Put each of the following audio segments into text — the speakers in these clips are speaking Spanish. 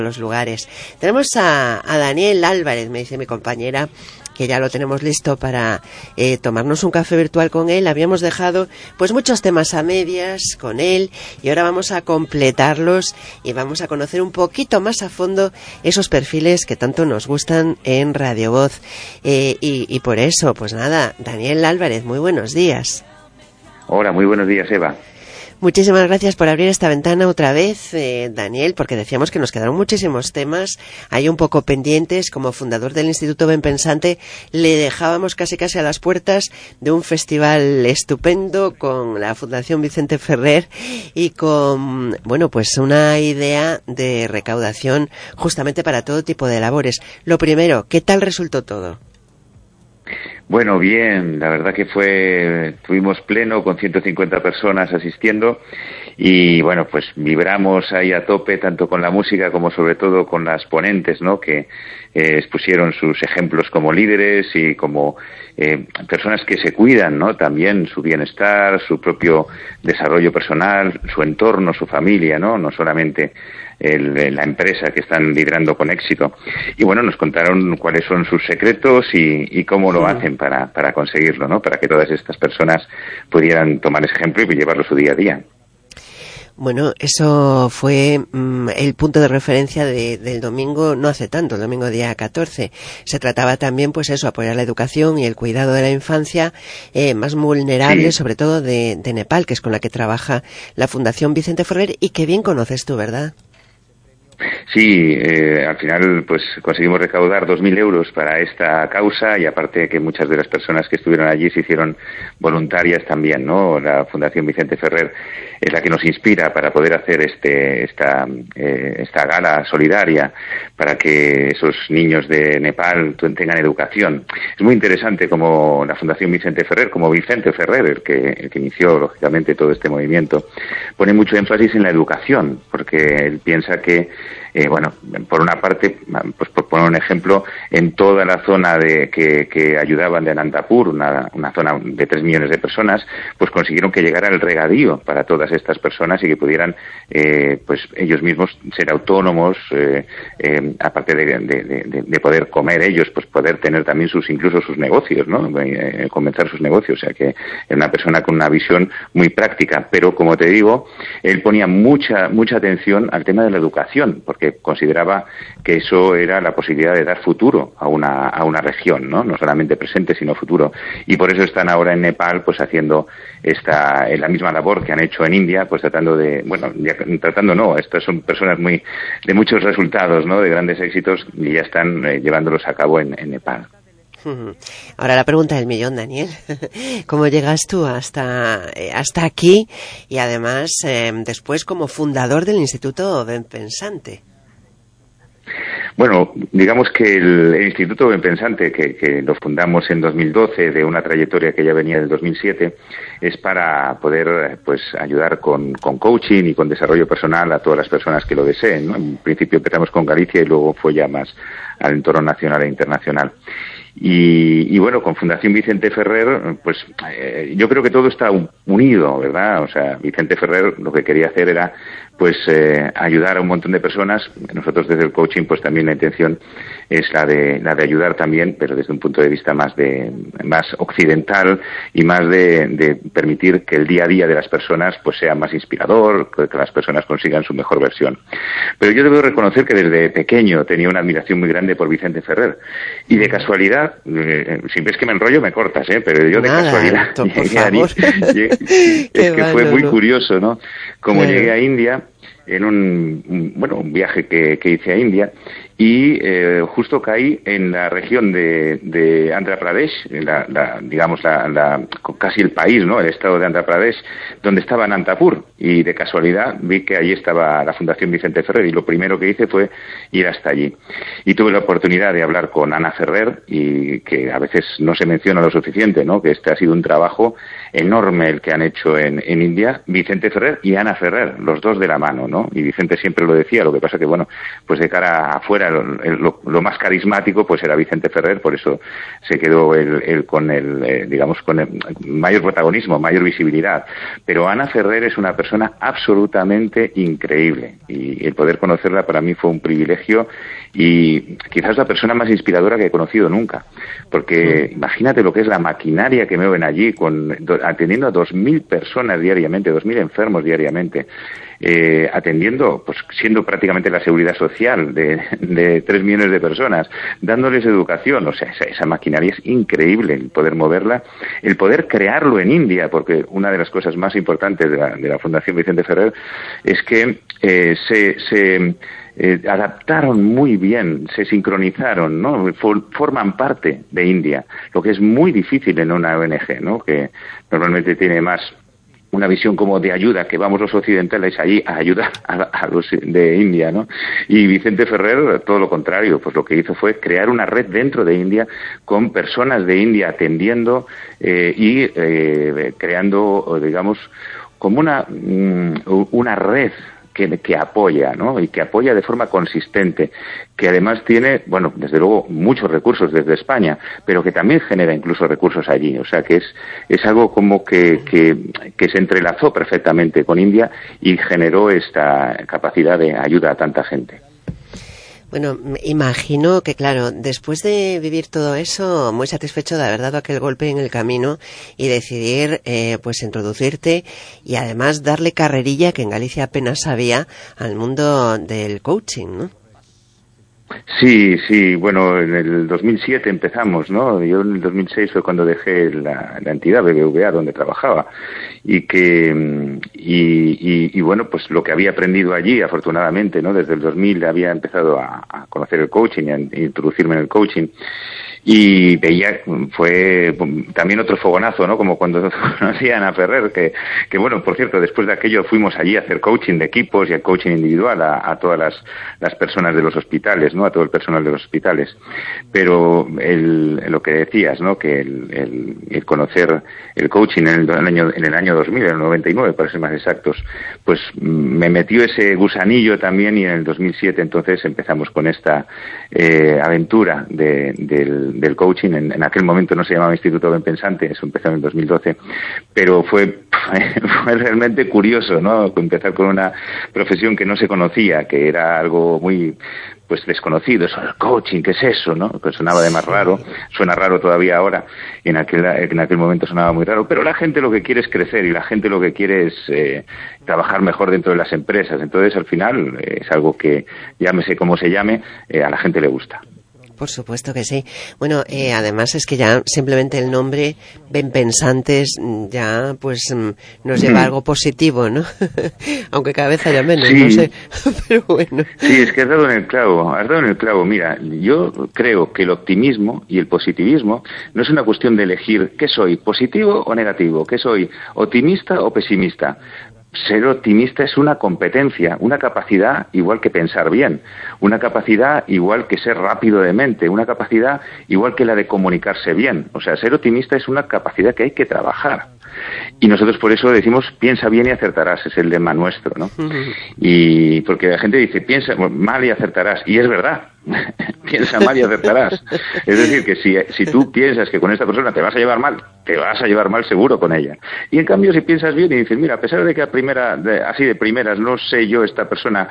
los lugares. Tenemos a Daniel Álvarez, me dice mi compañera, que ya lo tenemos listo para tomarnos un café virtual con él. Habíamos dejado pues muchos temas a medias con él y ahora vamos a completarlos y vamos a conocer un poquito más a fondo esos perfiles que tanto nos gustan en Radio Voz. Y por eso, pues nada, Daniel Álvarez, muy buenos días. Hola, muy buenos días, Eva. Muchísimas gracias por abrir esta ventana otra vez, Daniel, porque decíamos que nos quedaron muchísimos temas ahí un poco pendientes. Como fundador del Instituto Benpensante le dejábamos casi a las puertas de un festival estupendo con la Fundación Vicente Ferrer y con, bueno, pues una idea de recaudación justamente para todo tipo de labores. Lo primero, ¿qué tal resultó todo? Bueno, bien, la verdad que tuvimos pleno con 150 personas asistiendo y bueno, pues vibramos ahí a tope tanto con la música como sobre todo con las ponentes, ¿no? Que expusieron sus ejemplos como líderes y como personas que se cuidan, ¿no? También su bienestar, su propio desarrollo personal, su entorno, su familia, ¿no? No solamente la empresa que están liderando con éxito. Y bueno, nos contaron cuáles son sus secretos y cómo lo hacen para conseguirlo, ¿no? Para que todas estas personas pudieran tomar ese ejemplo y llevarlo a su día a día. Bueno, eso fue el punto de referencia del domingo, no hace tanto, el domingo día 14. Se trataba también, pues eso, apoyar la educación y el cuidado de la infancia más vulnerable, sí, sobre todo de Nepal, que es con la que trabaja la Fundación Vicente Ferrer y que bien conoces tú, ¿verdad? Sí, al final pues conseguimos recaudar 2.000 euros para esta causa y aparte que muchas de las personas que estuvieron allí se hicieron voluntarias también, ¿no? La Fundación Vicente Ferrer es la que nos inspira para poder hacer esta gala solidaria para que esos niños de Nepal tengan educación. Es muy interesante como la Fundación Vicente Ferrer, como Vicente Ferrer, el que inició lógicamente todo este movimiento, pone mucho énfasis en la educación, porque él piensa que bueno, por una parte, pues por poner un ejemplo, en toda la zona que ayudaban de Anantapur, una zona de 3 millones de personas, pues consiguieron que llegara el regadío para todas estas personas y que pudieran, pues ellos mismos ser autónomos, aparte de poder comer ellos, pues poder tener también incluso sus negocios, ¿no? Comenzar sus negocios, o sea que era una persona con una visión muy práctica, pero como te digo, él ponía mucha atención al tema de la educación, porque consideraba que eso era la posibilidad de dar futuro a una región, ¿no? No solamente presente, sino futuro. Y por eso están ahora en Nepal, pues haciendo la misma labor que han hecho en India, pues estas son personas de muchos resultados, ¿no? De grandes éxitos y ya están llevándolos a cabo en Nepal. Ahora la pregunta del millón, Daniel. ¿Cómo llegas tú hasta aquí y además después como fundador del Instituto Benpensante? Bueno, digamos que el Instituto Benpensante, que lo fundamos en 2012, de una trayectoria que ya venía del 2007, es para poder pues ayudar con coaching y con desarrollo personal a todas las personas que lo deseen, ¿no? En principio empezamos con Galicia y luego fue ya más al entorno nacional e internacional. Y bueno, con Fundación Vicente Ferrer, pues yo creo que todo está unido, ¿verdad? O sea, Vicente Ferrer lo que quería hacer era pues ayudar a un montón de personas. Nosotros desde el coaching pues también la intención es la de ayudar también, pero desde un punto de vista más occidental y más de permitir que el día a día de las personas pues sea más inspirador, que las personas consigan su mejor versión. Pero yo debo reconocer que desde pequeño tenía una admiración muy grande por Vicente Ferrer y de casualidad, si ves que me enrollo me cortas, pero yo de casualidad es que fue muy curioso, ¿no? Como llegué a India en un viaje que hice a India y justo caí en la región de Andhra Pradesh, casi el país, ¿no? El estado de Andhra Pradesh, donde estaba Anantapur, y de casualidad vi que allí estaba la Fundación Vicente Ferrer y lo primero que hice fue ir hasta allí. Y tuve la oportunidad de hablar con Ana Ferrer, y que a veces no se menciona lo suficiente, ¿no? Que este ha sido un trabajo enorme el que han hecho en India, Vicente Ferrer y Ana Ferrer, los dos de la mano, ¿no? Y Vicente siempre lo decía, lo que pasa que, bueno, pues de cara afuera era lo más carismático, pues era Vicente Ferrer, por eso se quedó él con digamos, con el mayor protagonismo, mayor visibilidad. Pero Ana Ferrer es una persona absolutamente increíble, y el poder conocerla para mí fue un privilegio, y quizás la persona más inspiradora que he conocido nunca, porque imagínate lo que es la maquinaria que mueven allí, atendiendo a 2.000 personas diariamente, 2.000 enfermos diariamente, atendiendo, pues siendo prácticamente la seguridad social de 3 millones de personas, dándoles educación. O sea, esa maquinaria es increíble, el poder moverla, el poder crearlo en India, porque una de las cosas más importantes de la Fundación Vicente Ferrer es que se adaptaron muy bien, se sincronizaron, ¿no? Forman parte de India, lo que es muy difícil en una ONG, ¿no? Que normalmente tiene más una visión como de ayuda, que vamos los occidentales allí a ayudar a los de India, ¿no? Y Vicente Ferrer, todo lo contrario, pues lo que hizo fue crear una red dentro de India con personas de India atendiendo y creando, digamos, como una red que apoya, ¿no? Y que apoya de forma consistente, que además tiene, bueno, desde luego muchos recursos desde España, pero que también genera incluso recursos allí. O sea, que es algo como que se entrelazó perfectamente con India y generó esta capacidad de ayuda a tanta gente. Bueno, imagino que, claro, después de vivir todo eso, muy satisfecho de haber dado aquel golpe en el camino y decidir, pues, introducirte y además darle carrerilla, que en Galicia apenas había, al mundo del coaching, ¿no? Sí, bueno, en el 2007 empezamos, ¿no? Yo en el 2006 fue cuando dejé la entidad BBVA donde trabajaba, y bueno, pues lo que había aprendido allí, afortunadamente, ¿no? Desde el 2000 había empezado a conocer el coaching y a introducirme en el coaching. Y veía, fue también otro fogonazo, ¿no? Como cuando conocí a Ana Ferrer, que bueno, por cierto, después de aquello fuimos allí a hacer coaching de equipos y el coaching individual a todas las personas de los hospitales, ¿no? A todo el personal de los hospitales. Pero lo que decías, ¿no? Que el conocer el coaching en el año 2000, en el 99, para ser más exactos, pues me metió ese gusanillo también, y en el 2007 entonces empezamos con esta aventura del coaching. En aquel momento no se llamaba Instituto Ben Pensante, eso empezó en el 2012, pero fue realmente curioso, ¿no? Empezar con una profesión que no se conocía, que era algo muy, pues, desconocido. Eso, el coaching, ¿qué es eso, no? Pues sonaba además raro, suena raro todavía ahora, en aquel momento sonaba muy raro, pero la gente lo que quiere es crecer, y la gente lo que quiere es trabajar mejor dentro de las empresas. Entonces, al final, es algo que, llámese como se llame, a la gente le gusta. Por supuesto que sí. Bueno, además es que ya simplemente el nombre Ben Pensantes ya pues nos lleva a algo positivo, ¿no? Aunque cada vez haya menos, sí. No sé, pero bueno. Sí, es que has dado en el clavo. Mira, yo creo que el optimismo y el positivismo no es una cuestión de elegir qué soy, positivo o negativo, qué soy, optimista o pesimista. Ser optimista es una competencia, una capacidad igual que pensar bien, una capacidad igual que ser rápido de mente, una capacidad igual que la de comunicarse bien. O sea, ser optimista es una capacidad que hay que trabajar. Y nosotros por eso decimos, piensa bien y acertarás, es el lema nuestro, ¿no? Y porque la gente dice, piensa mal y acertarás, y es verdad. Piensa mal y acertarás. Es decir, que si tú piensas que con esta persona te vas a llevar mal seguro con ella. Y en cambio, si piensas bien y dices, mira, a pesar de que así de primeras, no sé yo, esta persona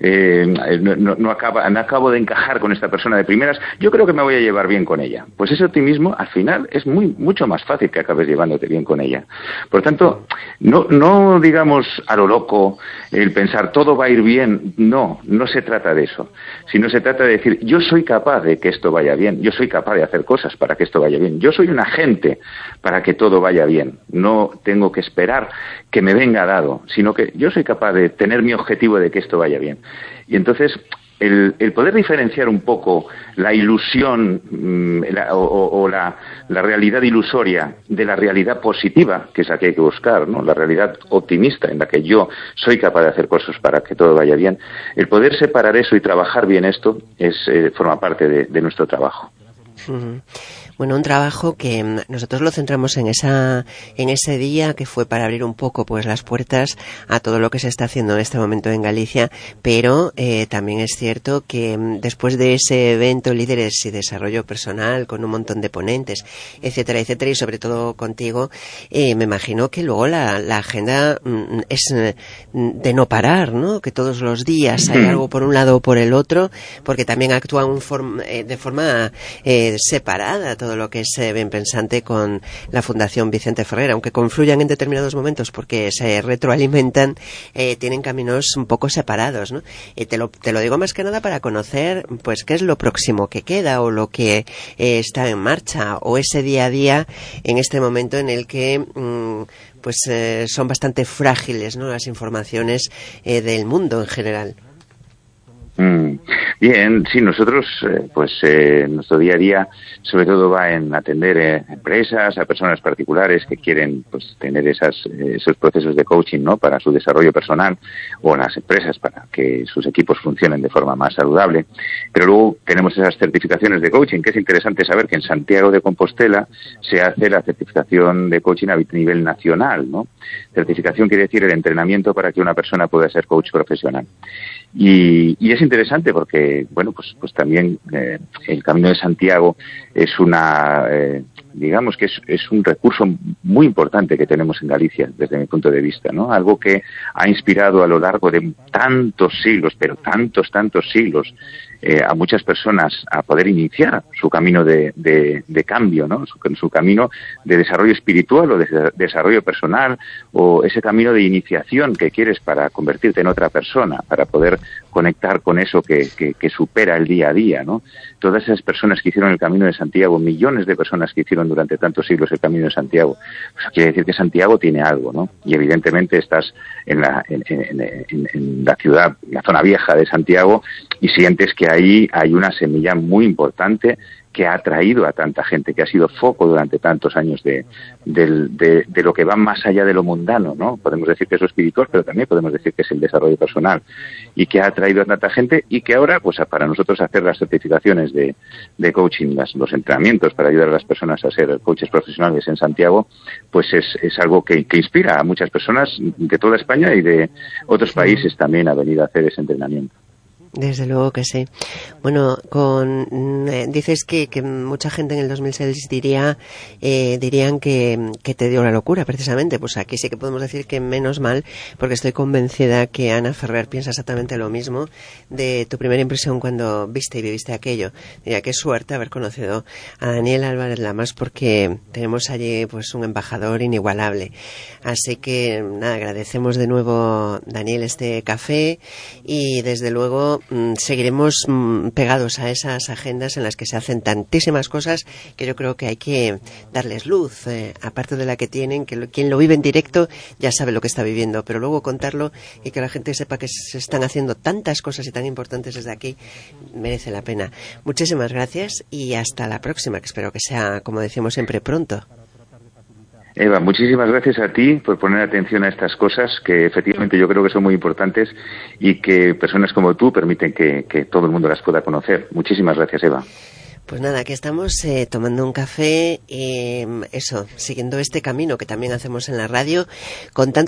no acabo de encajar con esta persona de primeras, yo creo que me voy a llevar bien con ella. Pues ese optimismo, al final, es mucho más fácil que acabes llevándote bien con ella. Por tanto, no digamos a lo loco el pensar todo va a ir bien. No se trata de eso, sino se trata de decir, yo soy capaz de que esto vaya bien, yo soy capaz de hacer cosas para que esto vaya bien, yo soy un agente para que todo vaya bien, no tengo que esperar que me venga dado, sino que yo soy capaz de tener mi objetivo de que esto vaya bien. Y entonces el poder diferenciar un poco la ilusión la realidad ilusoria de la realidad positiva, que es la que hay que buscar, ¿no? La realidad optimista en la que yo soy capaz de hacer cosas para que todo vaya bien, el poder separar eso y trabajar bien esto forma parte de nuestro trabajo. Bueno, un trabajo que nosotros lo centramos en ese día que fue para abrir un poco pues las puertas a todo lo que se está haciendo en este momento en Galicia, pero también es cierto que después de ese evento Líderes y Desarrollo Personal con un montón de ponentes, etcétera, etcétera, y sobre todo contigo, me imagino que luego la agenda es de no parar, ¿no? Que todos los días hay algo por un lado o por el otro, porque también actúan de forma separada todo lo que es Ben Pensante con la Fundación Vicente Ferrer, aunque confluyan en determinados momentos porque se retroalimentan, tienen caminos un poco separados, ¿no? Te lo digo más que nada para conocer pues qué es lo próximo que queda o lo que está en marcha o ese día a día en este momento en el que son bastante frágiles, ¿no? Las informaciones del mundo en general. Bien, sí, nosotros, nuestro día a día sobre todo va en atender empresas, a personas particulares que quieren pues tener esos procesos de coaching, ¿no? Para su desarrollo personal, o las empresas para que sus equipos funcionen de forma más saludable. Pero luego tenemos esas certificaciones de coaching, que es interesante saber que en Santiago de Compostela se hace la certificación de coaching a nivel nacional, ¿no? Certificación quiere decir el entrenamiento para que una persona pueda ser coach profesional. Y es interesante porque, bueno, pues también el Camino de Santiago es digamos que es un recurso muy importante que tenemos en Galicia, desde mi punto de vista, ¿no? Algo que ha inspirado a lo largo de tantos siglos, pero tantos siglos, a muchas personas a poder iniciar su camino de cambio, ¿no? Su camino de desarrollo espiritual o de desarrollo personal, o ese camino de iniciación que quieres para convertirte en otra persona, para poder conectar con eso que supera el día a día, ¿no? Todas esas personas que hicieron el Camino de Santiago, millones de personas que hicieron durante tantos siglos el Camino de Santiago, pues quiere decir que Santiago tiene algo, ¿no? Y evidentemente estás en la ciudad, en la zona vieja de Santiago, y sientes que ahí hay una semilla muy importante que ha atraído a tanta gente, que ha sido foco durante tantos años de lo que va más allá de lo mundano, ¿no? Podemos decir que es lo espiritual, pero también podemos decir que es el desarrollo personal, y que ha atraído a tanta gente, y que ahora, pues para nosotros hacer las certificaciones de coaching, los entrenamientos para ayudar a las personas a ser coaches profesionales en Santiago, pues es algo que inspira a muchas personas de toda España y de otros países también a venir a hacer ese entrenamiento. Desde luego que sí. Bueno, dices que mucha gente en el 2006 dirían que te dio la locura, precisamente. Pues aquí sí que podemos decir que menos mal, porque estoy convencida que Ana Ferrer piensa exactamente lo mismo de tu primera impresión cuando viste y viviste aquello. Diría, qué suerte haber conocido a Daniel Álvarez Lamas, porque tenemos allí pues un embajador inigualable. Así que nada, agradecemos de nuevo, Daniel, este café, y desde luego seguiremos pegados a esas agendas en las que se hacen tantísimas cosas que yo creo que hay que darles luz, aparte de la que tienen, que quien lo vive en directo ya sabe lo que está viviendo, pero luego contarlo y que la gente sepa que se están haciendo tantas cosas y tan importantes desde aquí merece la pena. Muchísimas gracias y hasta la próxima, que espero que sea, como decimos siempre, pronto. Eva, muchísimas gracias a ti por poner atención a estas cosas que efectivamente yo creo que son muy importantes y que personas como tú permiten que todo el mundo las pueda conocer. Muchísimas gracias, Eva. Pues nada, aquí estamos tomando un café, siguiendo este camino que también hacemos en la radio, con